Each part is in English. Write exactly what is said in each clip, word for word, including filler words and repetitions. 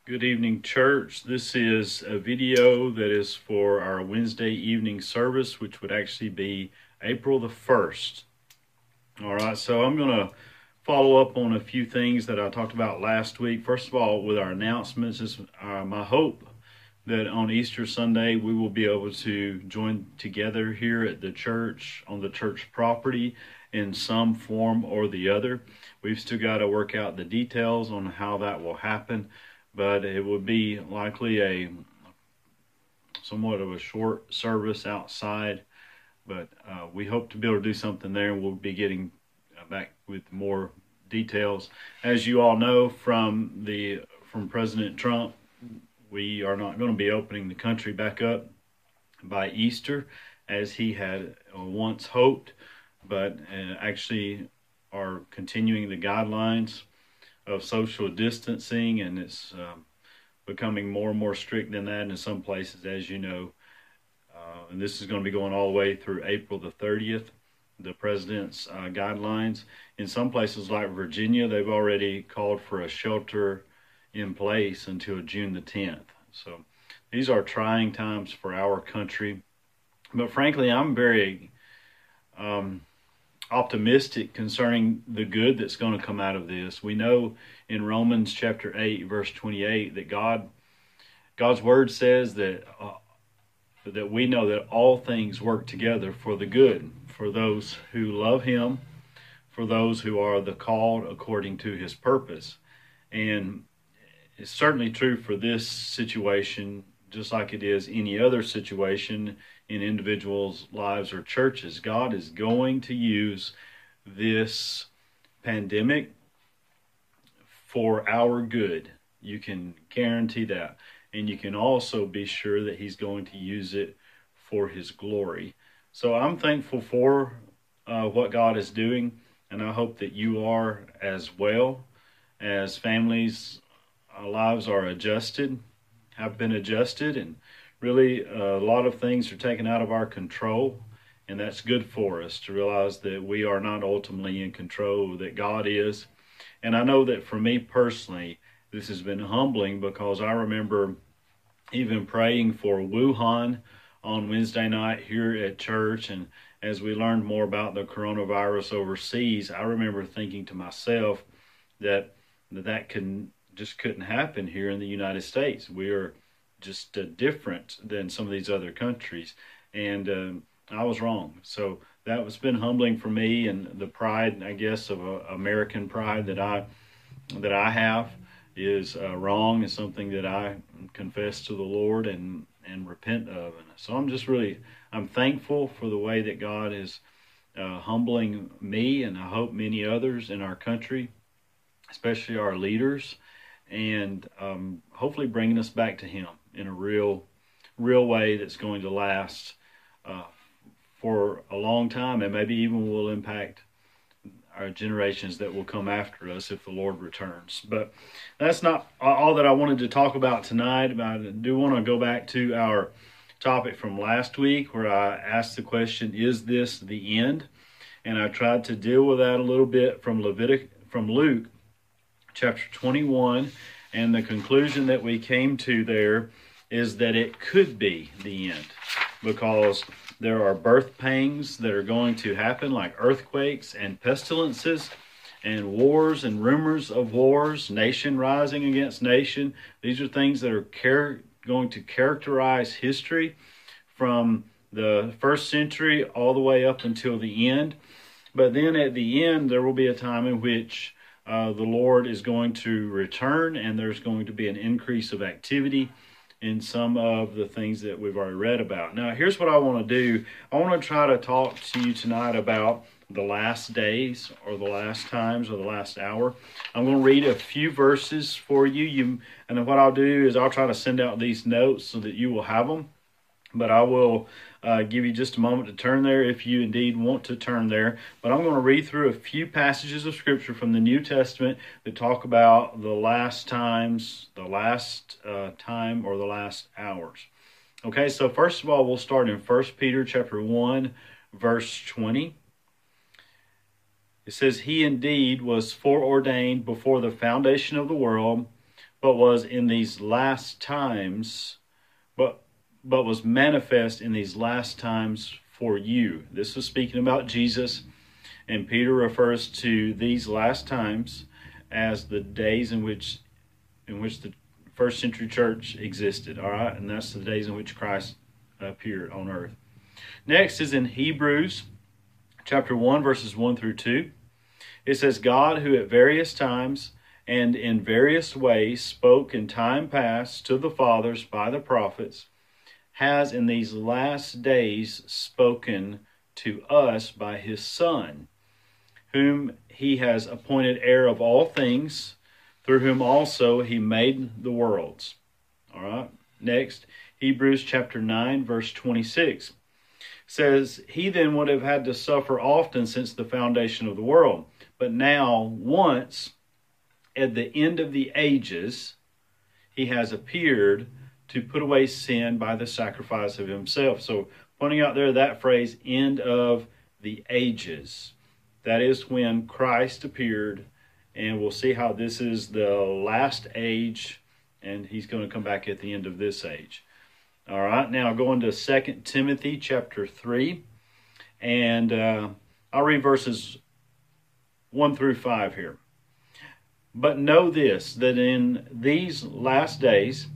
Good evening, church. This is a video that is for our Wednesday evening service, which would actually be April the first. All right, so I'm going to follow up on a few things that I talked about last week. First of all, with our announcements, it's uh, my hope that on Easter Sunday we will be able to join together here at the church, on the church property, in some form or the other. We've still got to work out the details on how that will happen, but it will be likely a somewhat of a short service outside, but uh, we hope to be able to do something there, and we'll be getting back with more details. As you all know from the from President Trump, we are not going to be opening the country back up by Easter as he had once hoped, but uh, actually are continuing the guidelines of social distancing, and it's um, becoming more and more strict than that in some places, as you know. Uh, and this is going to be going all the way through April the thirtieth, the president's uh, guidelines. In some places like Virginia, they've already called for a shelter in place until June the tenth. So these are trying times for our country. But frankly, I'm very um, optimistic concerning the good that's going to come out of this. We know in Romans chapter eight, verse twenty-eight, that God, God's word says that uh, that we know that all things work together for the good, for those who love Him, for those who are the called according to His purpose. And it's certainly true for this situation, just like it is any other situation in individuals' lives or churches. God is going to use this pandemic for our good. You can guarantee that. And you can also be sure that He's going to use it for His glory. So I'm thankful for uh, what God is doing, and I hope that you are as well. As families' uh, lives are adjusted, have been adjusted, and really, uh, a lot of things are taken out of our control, and that's good for us to realize that we are not ultimately in control, that God is. And I know that for me personally, this has been humbling, because I remember even praying for Wuhan on Wednesday night here at church, and as we learned more about the coronavirus overseas, I remember thinking to myself that that, that can, just couldn't happen here in the United States. We are just uh, different than some of these other countries, and um, I was wrong. So that was been humbling for me, and the pride, I guess, of uh, American pride that I that I have is uh, wrong, is something that I confess to the Lord and and repent of. And so I'm just really I'm thankful for the way that God is uh, humbling me, and I hope many others in our country, especially our leaders, and um, hopefully bringing us back to Him in a real, real way that's going to last uh, for a long time, and maybe even will impact our generations that will come after us if the Lord returns. But that's not all that I wanted to talk about tonight. I do want to go back to our topic from last week, where I asked the question, is this the end? And I tried to deal with that a little bit from Leviticus, from Luke chapter twenty-one, and the conclusion that we came to there is that it could be the end, because there are birth pangs that are going to happen, like earthquakes and pestilences and wars and rumors of wars, nation rising against nation. These are things that are char- going to characterize history from the first century all the way up until the end. But then at the end, there will be a time in which uh, the Lord is going to return, and there's going to be an increase of activity in some of the things that we've already read about. Now, here's what I want to do. I want to try to talk to you tonight about the last days, or the last times, or the last hour. I'm going to read a few verses for you. You, and what I'll do is I'll try to send out these notes so that you will have them. But I will uh, give you just a moment to turn there if you indeed want to turn there. But I'm going to read through a few passages of Scripture from the New Testament that talk about the last times, the last uh, time, or the last hours. Okay, so first of all, we'll start in First Peter chapter one, verse twenty. It says, "He indeed was foreordained before the foundation of the world, but was in these last times, but, but was manifest in these last times for you. This was speaking about Jesus, and Peter refers to these last times as the days in which in which the first century church existed, all right? And that's the days in which Christ appeared on earth. Next is in Hebrews chapter one, verses one through two. It says, God, who at various times and in various ways spoke in time past to the fathers by the prophets, has in these last days spoken to us by his Son, whom he has appointed heir of all things, through whom also he made the worlds. All right. Next, Hebrews chapter nine, verse twenty-six says, he then would have had to suffer often since the foundation of the world. But now, once, at the end of the ages, he has appeared to put away sin by the sacrifice of himself. So, pointing out there that phrase, end of the ages. That is when Christ appeared, and we'll see how this is the last age, and he's going to come back at the end of this age. All right, now going to Second Timothy chapter three, and uh, I'll read verses one through five here. But know this, that in these last days,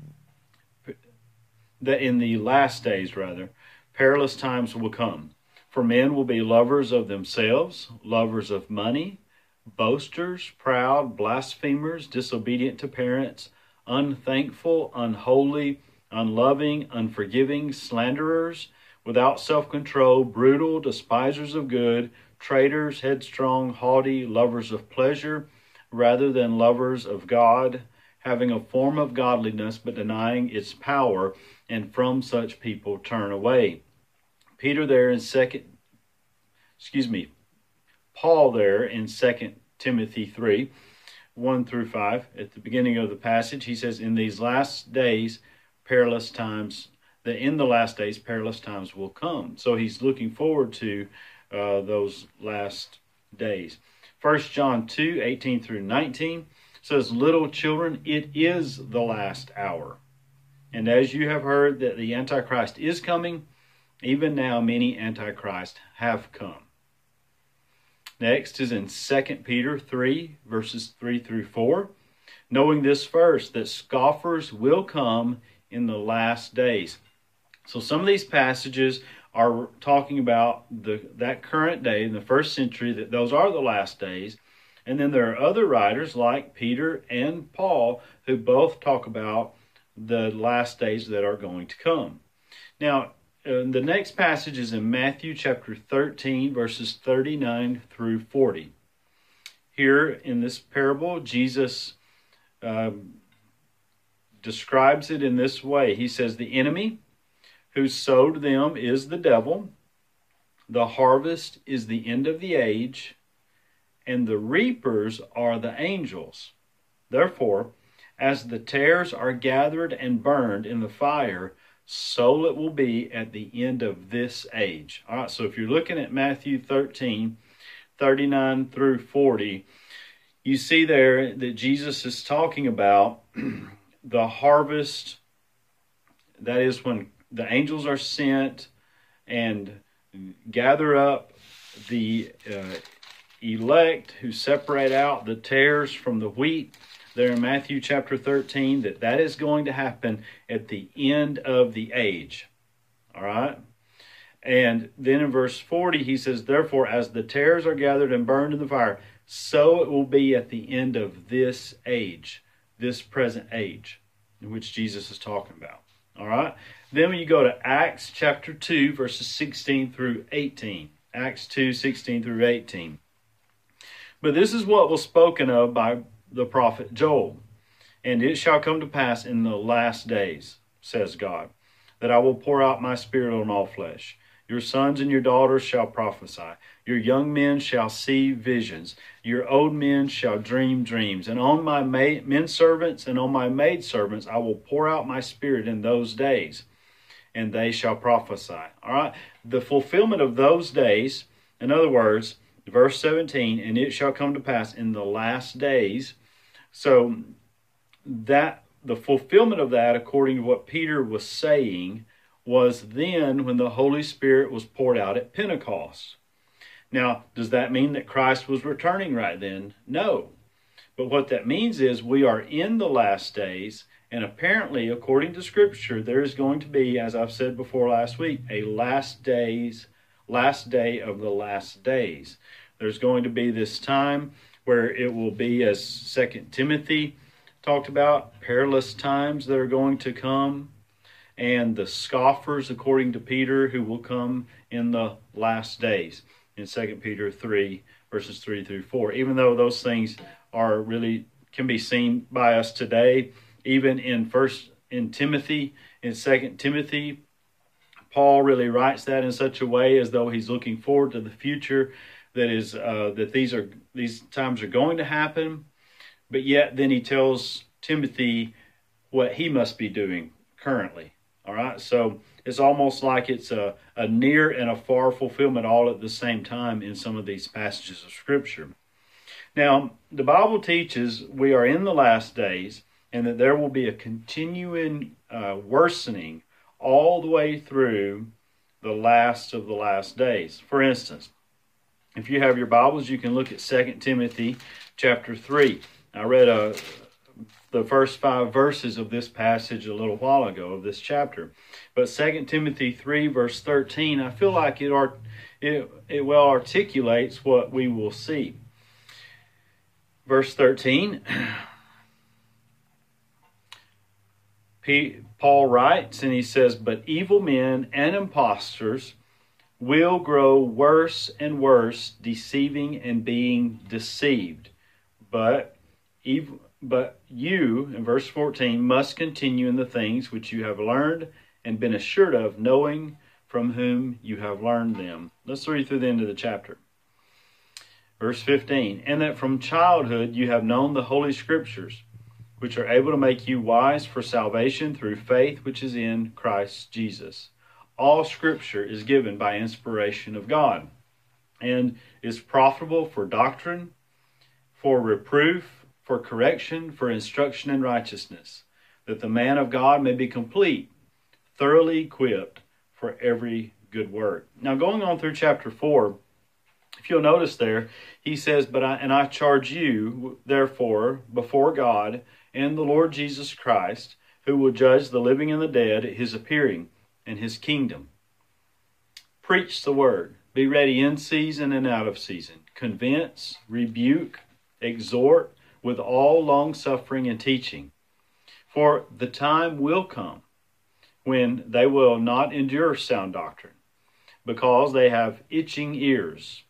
that in the last days, rather, perilous times will come. For men will be lovers of themselves, lovers of money, boasters, proud, blasphemers, disobedient to parents, unthankful, unholy, unloving, unforgiving, slanderers, without self-control, brutal, despisers of good, traitors, headstrong, haughty, lovers of pleasure, rather than lovers of God, having a form of godliness, but denying its power, and from such people turn away. Peter there in second, excuse me, Paul there in Second Timothy three, one through five, at the beginning of the passage, he says, in these last days, perilous times, that in the last days, perilous times will come. So he's looking forward to uh, those last days. First John two, eighteen through nineteen says, little children, it is the last hour. And as you have heard that the Antichrist is coming, even now many Antichrists have come. Next is in Second Peter three, verses three through four. Knowing this first, that scoffers will come in the last days. So some of these passages are talking about the that current day in the first century, that those are the last days. And then there are other writers like Peter and Paul who both talk about the last days that are going to come. Now, uh, the next passage is in Matthew chapter thirteen, verses thirty-nine through forty. Here in this parable, Jesus um, describes it in this way. He says, the enemy who sowed them is the devil. The harvest is the end of the age, and the reapers are the angels. Therefore, as the tares are gathered and burned in the fire, so it will be at the end of this age. All right, so if you're looking at Matthew thirteen, thirty-nine through forty, you see there that Jesus is talking about the harvest. That is when the angels are sent and gather up the uh, elect who separate out the tares from the wheat. There in Matthew chapter thirteen, that that is going to happen at the end of the age. All right? And then in verse forty, he says, therefore, as the tares are gathered and burned in the fire, so it will be at the end of this age, this present age, in which Jesus is talking about. All right? Then when you go to Acts chapter two, verses sixteen through eighteen. Acts two, sixteen through eighteen. But this is what was spoken of by the prophet Joel. And it shall come to pass in the last days, says God, that I will pour out my spirit on all flesh. Your sons and your daughters shall prophesy. Your young men shall see visions. Your old men shall dream dreams. And on my maid, men servants and on my maid servants I will pour out my spirit in those days, and they shall prophesy. All right? The fulfillment of those days, in other words, verse seventeen, and it shall come to pass in the last days. So that the fulfillment of that, according to what Peter was saying, was then when the Holy Spirit was poured out at Pentecost. Now, does that mean that Christ was returning right then? No. But what that means is we are in the last days, and apparently, according to Scripture, there is going to be, as I've said before last week, a last days, last day of the last days. There's going to be this time where it will be, as Second Timothy talked about, perilous times that are going to come, and the scoffers, according to Peter, who will come in the last days in Second Peter three, verses three through four. Even though those things are really can be seen by us today, even in First in Timothy, in Second Timothy, Paul really writes that in such a way as though he's looking forward to the future, that is uh, that these are these times are going to happen. But yet then he tells Timothy what he must be doing currently. All right, so it's almost like it's a, a near and a far fulfillment all at the same time in some of these passages of Scripture. Now, the Bible teaches we are in the last days and that there will be a continuing uh, worsening all the way through the last of the last days. For instance, if you have your Bibles, you can look at Second Timothy chapter three. I read uh, the first five verses of this passage a little while ago of this chapter. But Second Timothy three, verse thirteen, I feel like it, art, it, it well articulates what we will see. Verse thirteen, Paul writes, and he says, "But evil men and impostors will grow worse and worse, deceiving and being deceived. But evil, but you," in verse fourteen, "must continue in the things which you have learned and been assured of, knowing from whom you have learned them." Let's read through the end of the chapter. Verse fifteen, "And that from childhood you have known the Holy Scriptures, which are able to make you wise for salvation through faith which is in Christ Jesus. All Scripture is given by inspiration of God, and is profitable for doctrine, for reproof, for correction, for instruction in righteousness, that the man of God may be complete, thoroughly equipped for every good work." Now, going on through chapter four, if you'll notice there, he says, "But I, and I charge you, therefore, before God and the Lord Jesus Christ, who will judge the living and the dead at his appearing and his kingdom. Preach the word. Be ready in season and out of season. Convince, rebuke, exhort with all long-suffering and teaching. For the time will come when they will not endure sound doctrine, because they have itching ears.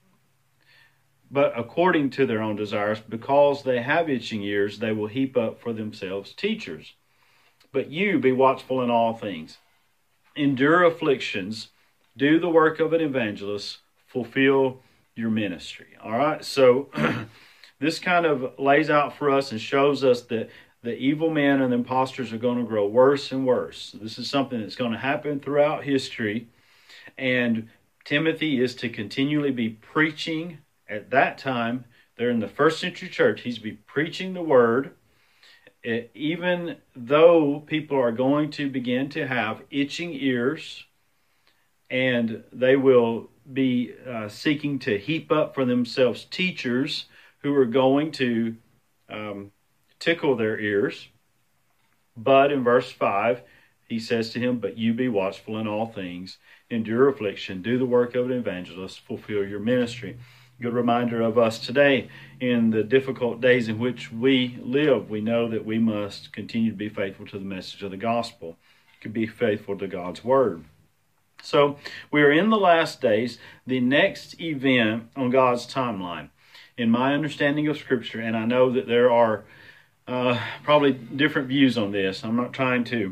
But according to their own desires, because they have itching ears, they will heap up for themselves teachers. But you be watchful in all things. Endure afflictions. Do the work of an evangelist. Fulfill your ministry." All right, so this kind of lays out for us and shows us that the evil men and the impostors are going to grow worse and worse. This is something that's going to happen throughout history. And Timothy is to continually be preaching. At that time, they're in the first century church. He's to be preaching the word. It, even though people are going to begin to have itching ears, and they will be uh, seeking to heap up for themselves teachers who are going to um, tickle their ears. But in verse five, he says to him, "But you be watchful in all things, endure affliction, do the work of an evangelist, fulfill your ministry." Good reminder of us today in the difficult days in which we live. We know that we must continue to be faithful to the message of the gospel, to be faithful to God's word. So we are in the last days, the next event on God's timeline. In my understanding of Scripture, and I know that there are uh, probably different views on this. I'm not trying to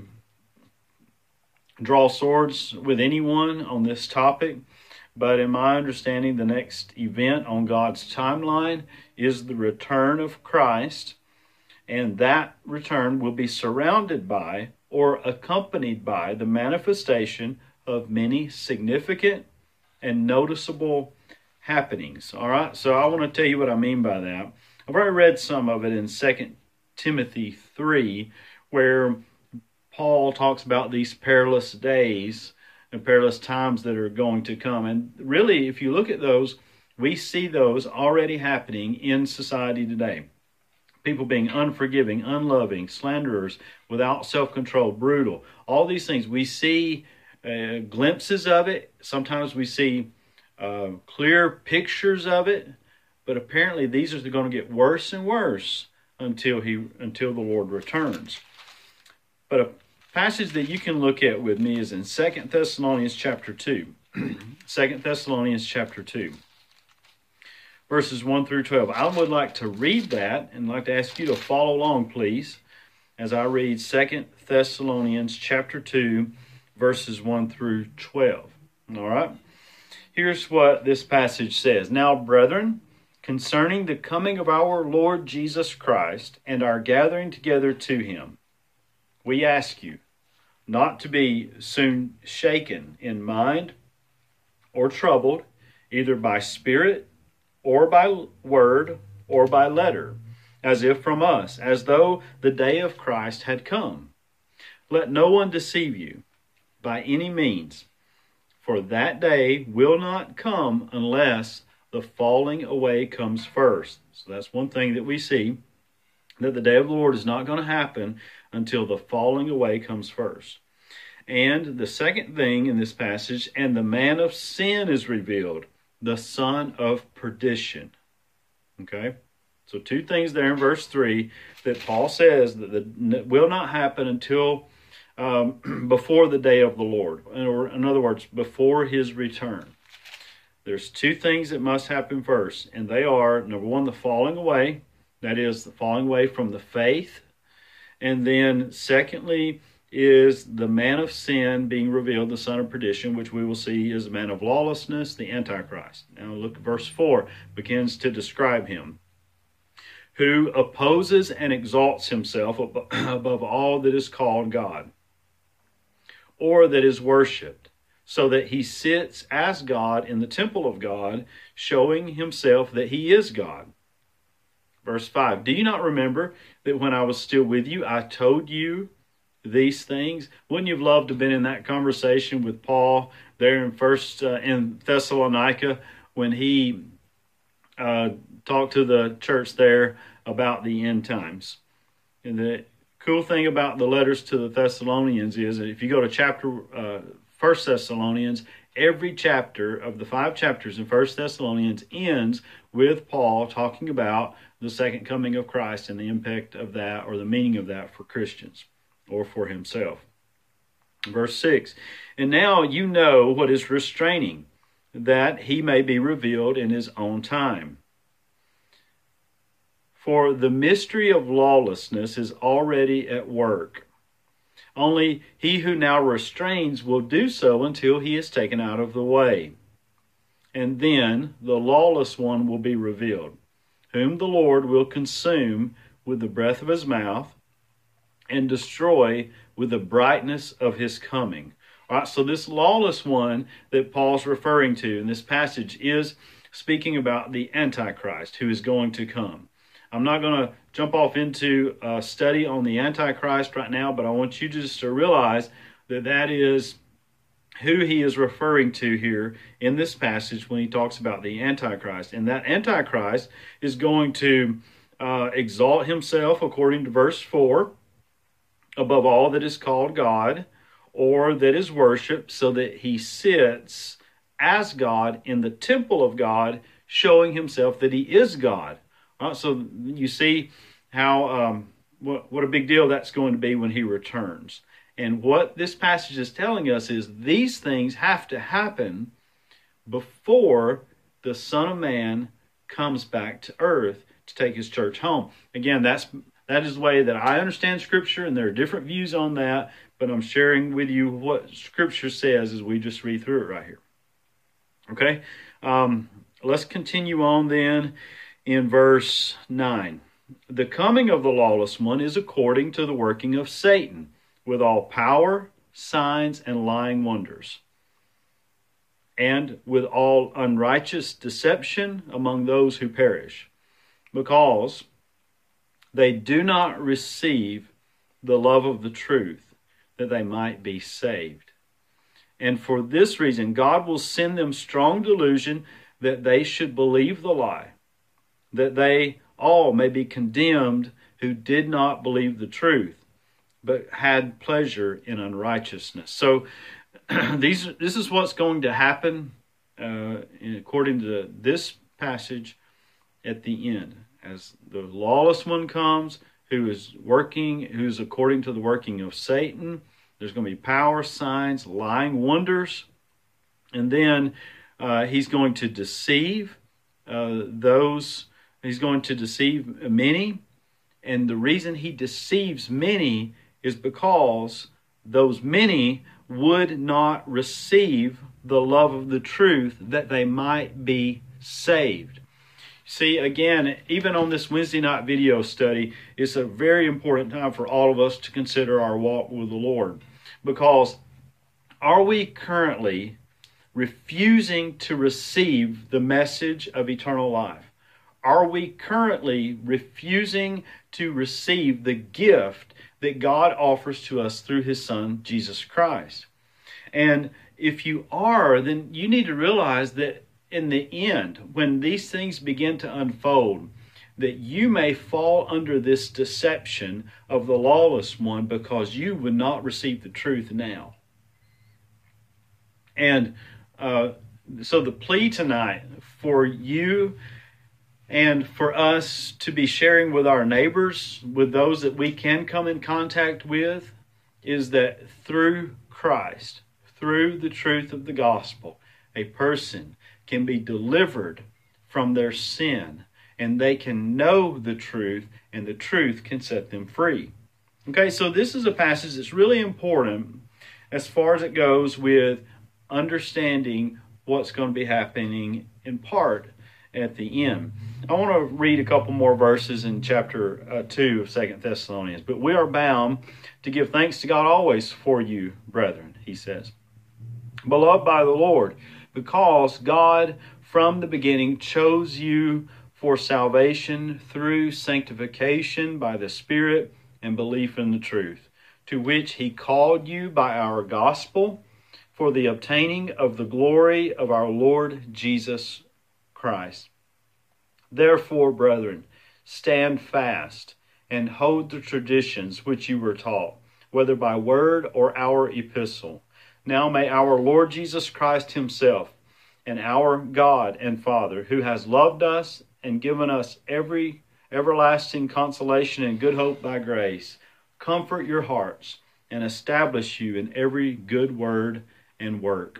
draw swords with anyone on this topic, but in my understanding, the next event on God's timeline is the return of Christ, and that return will be surrounded by or accompanied by the manifestation of many significant and noticeable happenings. All right, so I want to tell you what I mean by that. I've already read some of it in Second Timothy three, where Paul talks about these perilous days and perilous times that are going to come. And really, if you look at those, we see those already happening in society today. People being unforgiving, unloving, slanderers, without self-control, brutal. All these things. We see uh, glimpses of it. Sometimes we see uh, clear pictures of it. But apparently these are going to get worse and worse until he until the Lord returns. But a passage that you can look at with me is in Second Thessalonians chapter two. Second Thessalonians chapter two. Verses one through twelve. I would like to read that and like to ask you to follow along, please, as I read Second Thessalonians chapter two, verses one through twelve. All right? Here's what this passage says. Now, brethren, concerning the coming of our Lord Jesus Christ and our gathering together to him, we ask you not to be soon shaken in mind or troubled, either by spirit or by word, or by letter, as if from us, as though the day of Christ had come. Let no one deceive you by any means, for that day will not come unless the falling away comes first. So that's one thing that we see, that the day of the Lord is not going to happen until the falling away comes first. And the second thing in this passage, and the man of sin is revealed, the son of perdition. Okay? So two things there in verse three that Paul says that the, will not happen until um, before the day of the Lord. Or in other words, before his return. There's two things that must happen first. And they are, number one, the falling away. That is, the falling away from the faith. And then secondly, is the man of sin being revealed, the son of perdition, which we will see is the man of lawlessness, the Antichrist. Now look at verse four, begins to describe him. Who opposes and exalts himself above all that is called God, or that is worshipped, so that he sits as God in the temple of God, showing himself that he is God. Verse five, do you not remember that when I was still with you, I told you these things? Wouldn't you have loved to have been in that conversation with Paul there in first uh, in Thessalonica when he uh, talked to the church there about the end times? And the cool thing about the letters to the Thessalonians is that if you go to chapter uh, First Thessalonians, every chapter of the five chapters in First Thessalonians ends with Paul talking about the second coming of Christ and the impact of that, or the meaning of that, for Christians or for himself. Verse six, and now you know what is restraining, that he may be revealed in his own time. For the mystery of lawlessness is already at work. Only he who now restrains will do so until he is taken out of the way. And then the lawless one will be revealed, whom the Lord will consume with the breath of his mouth and destroy with the brightness of his coming. All right, so this lawless one that Paul's referring to in this passage is speaking about the Antichrist who is going to come. I'm not going to jump off into a study on the Antichrist right now, but I want you just to realize that that is who he is referring to here in this passage when he talks about the Antichrist. And that Antichrist is going to uh, exalt himself, according to verse four, above all that is called God, or that is worshipped, so that he sits as God in the temple of God, showing himself that he is God. All right, so you see how um, what, what a big deal that's going to be when he returns. And what this passage is telling us is these things have to happen before the Son of Man comes back to earth to take his church home. Again, that's that is the way that I understand Scripture, and there are different views on that, but I'm sharing with you what Scripture says as we just read through it right here. Okay, um, let's continue on then in verse nine. The coming of the lawless one is according to the working of Satan, with all power, signs, and lying wonders, and with all unrighteous deception among those who perish, because they do not receive the love of the truth, that they might be saved. And for this reason, God will send them strong delusion that they should believe the lie, that they all may be condemned who did not believe the truth, but had pleasure in unrighteousness. So these, this is what's going to happen uh, according to this passage at the end. As the lawless one comes, who is working, who's according to the working of Satan, there's going to be power, signs, lying wonders, and then uh, he's going to deceive uh, those, he's going to deceive many, and the reason he deceives many is because those many would not receive the love of the truth that they might be saved. See, again, even on this Wednesday night video study, it's a very important time for all of us to consider our walk with the Lord. Because are we currently refusing to receive the message of eternal life? Are we currently refusing to receive the gift that God offers to us through His Son, Jesus Christ? And if you are, then you need to realize that in the end, when these things begin to unfold, that you may fall under this deception of the lawless one because you would not receive the truth now. And uh, so the plea tonight for you and for us to be sharing with our neighbors, with those that we can come in contact with, is that through Christ, through the truth of the gospel, a person can be delivered from their sin, and they can know the truth, and the truth can set them free. Okay, so this is a passage that's really important as far as it goes with understanding what's going to be happening in part at the end. I want to read a couple more verses in chapter uh, two of Second Thessalonians. But we are bound to give thanks to God always for you, brethren, he says, beloved by the Lord, because God from the beginning chose you for salvation through sanctification by the Spirit and belief in the truth, to which He called you by our gospel for the obtaining of the glory of our Lord Jesus Christ. Therefore, brethren, stand fast and hold the traditions which you were taught, whether by word or our epistle. Now may our Lord Jesus Christ Himself and our God and Father, who has loved us and given us every everlasting consolation and good hope by grace, comfort your hearts and establish you in every good word and work.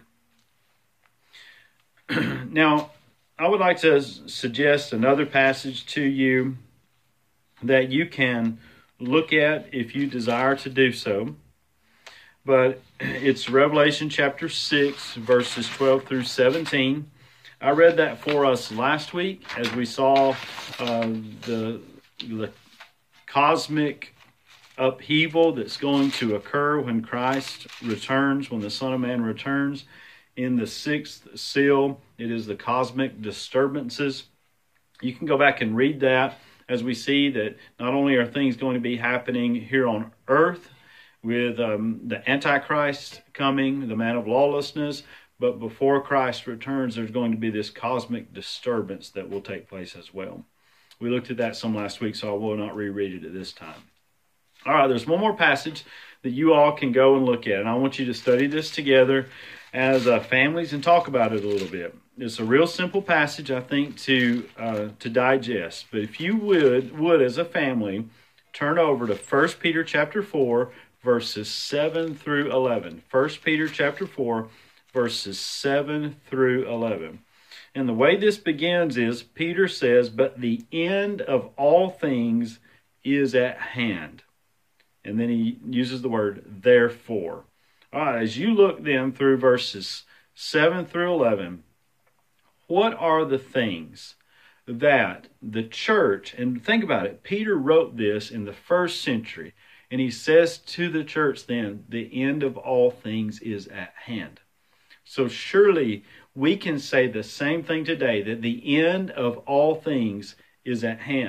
Now, I would like to suggest another passage to you that you can look at if you desire to do so. But it's Revelation chapter six, verses twelve through seventeen. I read that for us last week as we saw uh, the, the cosmic upheaval that's going to occur when Christ returns, when the Son of Man returns. In the sixth seal, it is the cosmic disturbances. You can go back and read that as we see that not only are things going to be happening here on earth with um, the Antichrist coming, the man of lawlessness, but before Christ returns, there's going to be this cosmic disturbance that will take place as well. We looked at that some last week, so I will not reread it at this time. All right, there's one more passage that you all can go and look at, and I want you to study this together as uh, families and talk about it a little bit. It's a real simple passage, I think, to uh, to digest. But if you would, would as a family, turn over to First Peter chapter four, verses seven through eleven. First Peter chapter four, verses seven through eleven. And the way this begins is, Peter says, but the end of all things is at hand. And then he uses the word therefore. All right, as you look then through verses seven through eleven, what are the things that the church, and think about it, Peter wrote this in the first century, and he says to the church then, the end of all things is at hand. So surely we can say the same thing today, that the end of all things is at hand.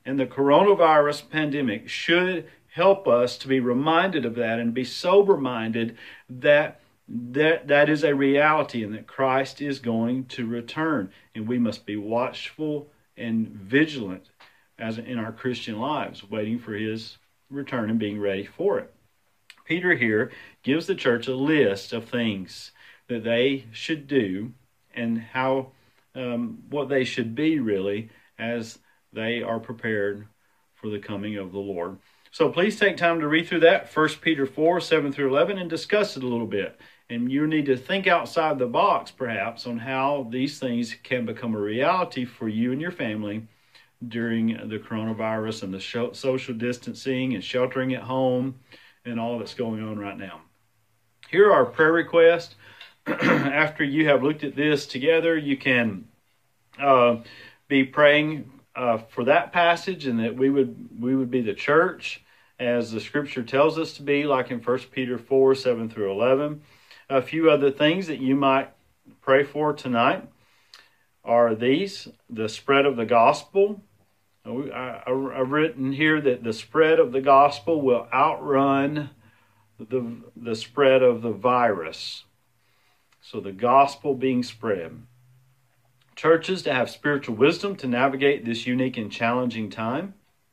And the coronavirus pandemic should help us to be reminded of that and be sober-minded that that, that is a reality and that Christ is going to return. And we must be watchful and vigilant as in our Christian lives, waiting for his return and being ready for it. Peter here gives the church a list of things that they should do and how um, what they should be really as they are prepared for the coming of the Lord. So please take time to read through that, First Peter four, seven through eleven, and discuss it a little bit. And you need to think outside the box, perhaps, on how these things can become a reality for you and your family during the coronavirus and the social distancing and sheltering at home and all that's going on right now. Here are our prayer requests. After you have looked at this together, you can uh, be praying uh, for that passage, and that we would we would be the church as the Scripture tells us to be, like in First Peter four, seven through eleven. A few other things that you might pray for tonight are these: the spread of the gospel. I, I, I've written here that the spread of the gospel will outrun the the spread of the virus. So the gospel being spread. Churches to have spiritual wisdom to navigate this unique and challenging time.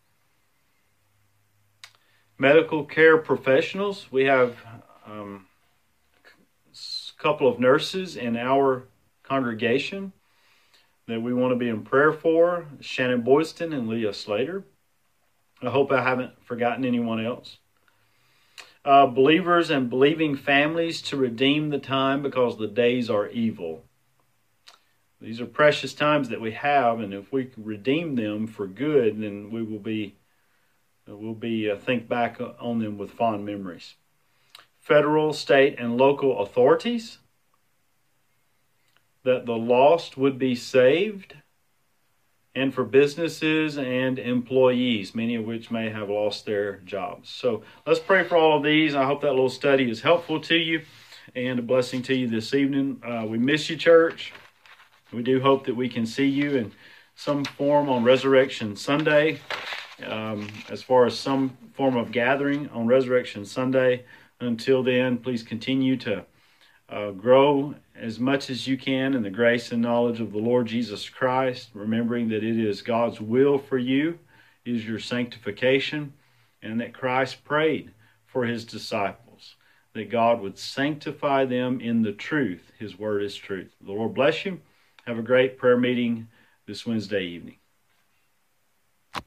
Medical care professionals. We have um, a couple of nurses in our congregation that we want to be in prayer for. Shannon Boyston and Leah Slater. I hope I haven't forgotten anyone else. Uh, believers and believing families to redeem the time because the days are evil. These are precious times that we have, and if we can redeem them for good, then we will be, we'll be uh, think back on them with fond memories. Federal, state, and local authorities, that the lost would be saved, and for businesses and employees, many of which may have lost their jobs. So let's pray for all of these. I hope that little study is helpful to you and a blessing to you this evening. Uh, we miss you, church. We do hope that we can see you in some form on Resurrection Sunday, um, as far as some form of gathering on Resurrection Sunday. Until then, please continue to uh, grow as much as you can in the grace and knowledge of the Lord Jesus Christ, remembering that it is God's will for you, is your sanctification, and that Christ prayed for his disciples, that God would sanctify them in the truth. His word is truth. The Lord bless you. Have a great prayer meeting this Wednesday evening.